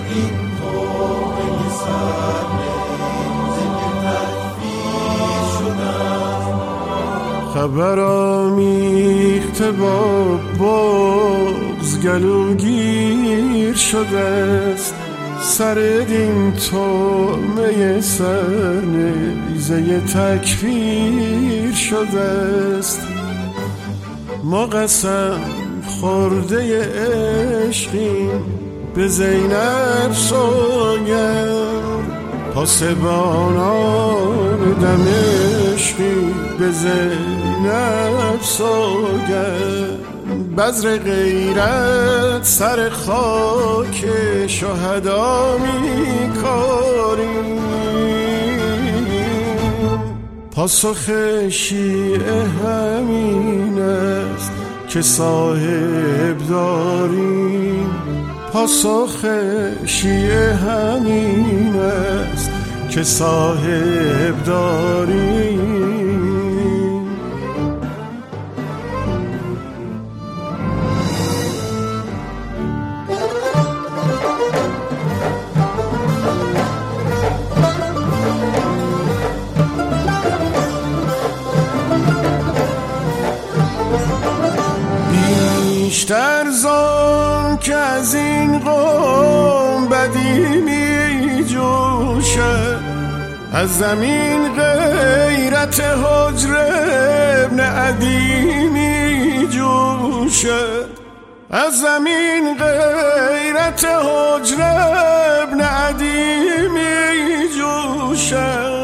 خبر آمیخته با بغض گلوگیر شده است، سر دین طعمه سرنیزه تکفیر شده است. ما قسم خورده عشقیم به زینب سوگند، پاسبانان دمشقی به زینب سوگند. بذر غیرت سر خاک شهدا میکاریم، پاسخ شیعه همین است که صاحب داریم. پاسخ شیعه همین است که صاحب داریم. بیشتر زان که از این قوم بدی می جوشد، از زمین غیرت حجر ابن عدی می جوشد، از زمین غیرت حجر ابن عدی می جوشد.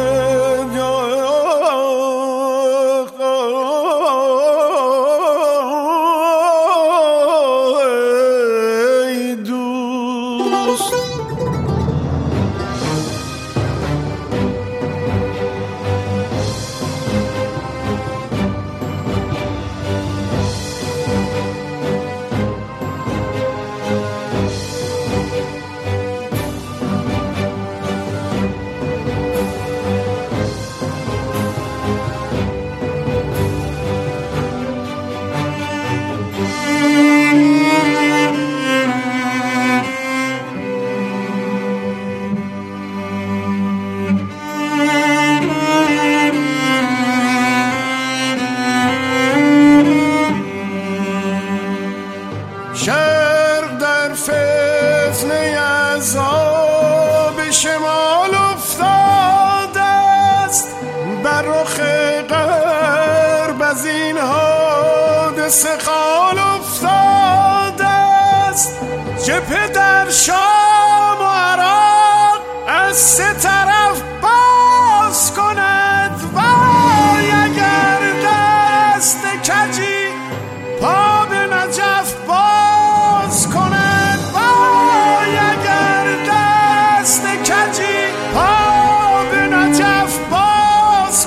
شرق در فتنه عذاب شمال افتاده است، بر رخ غرب از این حادثه خال افتاده است. جبهه در شام و عراق از سه طرف باز کند، وای اگر دست کجی پا به نجف باز کند، وای اگر دست کجی پا به نجف باز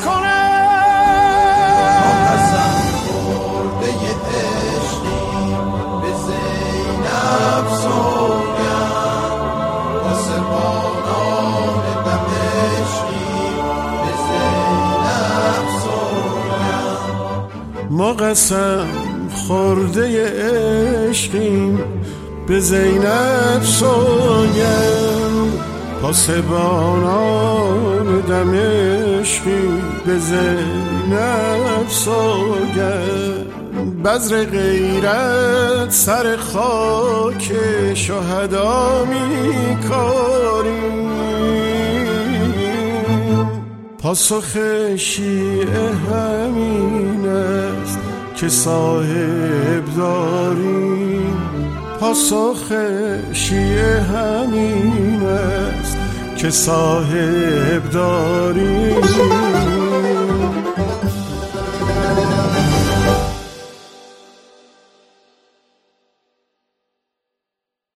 کند. قسم خورده عشقیم به زینب سوگند، پاسبانان دمشقی به زینب سوگند. ما قسم خورده عشقیم به زینب سوگند، پاسبانان دمشقی به زینب سوگند. بذر غیرت سر خاک شهدا میکاریم، پاسخ شیعه همین است که صاحب داریم. پاسخ شیعه همین است که صاحب داریم.